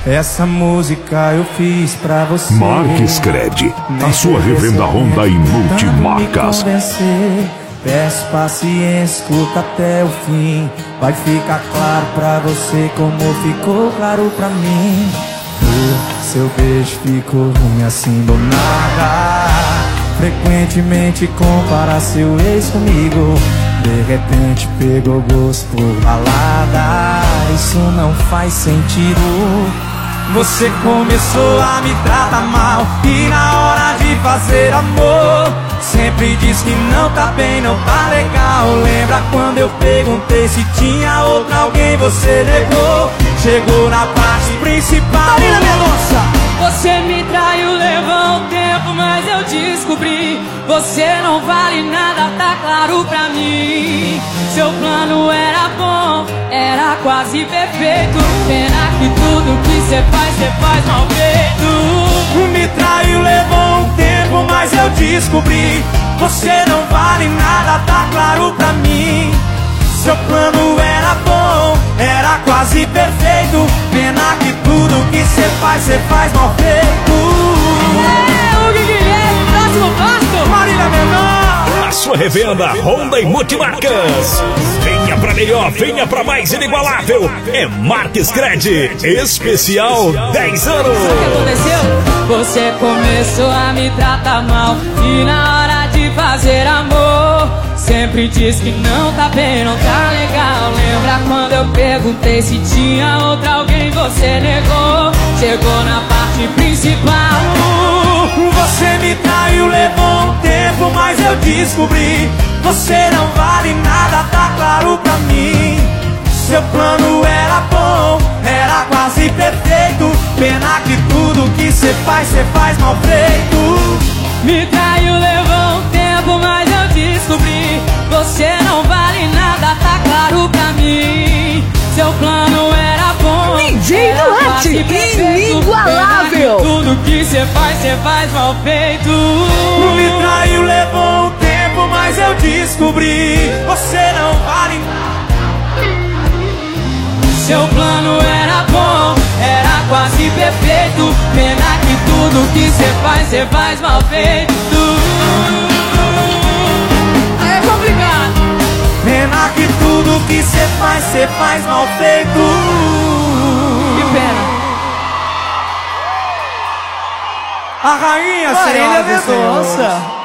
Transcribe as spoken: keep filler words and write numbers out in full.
Essa música eu fiz pra você. Marques Cred, a sua revenda Honda e multimarcas. Peço paciência, escuta até o fim. Vai ficar claro pra você como ficou claro pra mim. O seu beijo ficou ruim assim do nada. Frequentemente compara seu ex comigo. De repente pegou gosto por balada. Isso não faz sentido. Você começou a me tratar mal e na hora de fazer amor sempre diz que não tá bem, não tá legal. Lembra quando eu perguntei se tinha outra alguém, você negou. Chegou na parte principal. Marina Mendonça! Você me traiu, levou um tempo, mas eu descobri. Você não vale nada, tá claro pra mim. Seu plano era bom, era quase perfeito. Pena que tudo que cê faz, cê faz mal feito. Me traiu, levou um tempo, mas eu descobri. Você não vale nada, tá claro pra mim. Seu plano era bom, era quase perfeito. Pena que tudo que cê faz, cê faz mal feito. É, o Guilherme, próximo passo. Marina Menor. A sua revenda Honda e multimarcas. Venha pra melhor, venha pra mais inigualável. É Marques Cred, especial dez anos. Sabe o que aconteceu? Você começou a me tratar mal e na hora de fazer amor sempre diz que não tá bem, não tá legal. Lembra quando eu perguntei se tinha outra alguém, você negou. Chegou na parte principal. Você me traiu, levou um tempo, mas eu descobri. Você não vale nada, tá claro pra mim. Seu plano era bom, era quase perfeito. Pena que tudo que cê faz, cê faz mal feito. Me traiu, levou um tempo, mas eu descobri. Você não vale nada, tá claro pra mim. Seu plano era bom, D J Duarte, inigualável. Tudo que cê faz, cê faz mal feito. Me traiu, levou um tempo, mas eu descobri. Você não vale nada. Seu plano era bom, era quase perfeito. Pena que tudo que cê faz, cê faz mal feito. É complicado. Pena que tudo que cê faz, cê faz mal feito. Que pena. A rainha, Marina senhoras e senhores. Mendonça.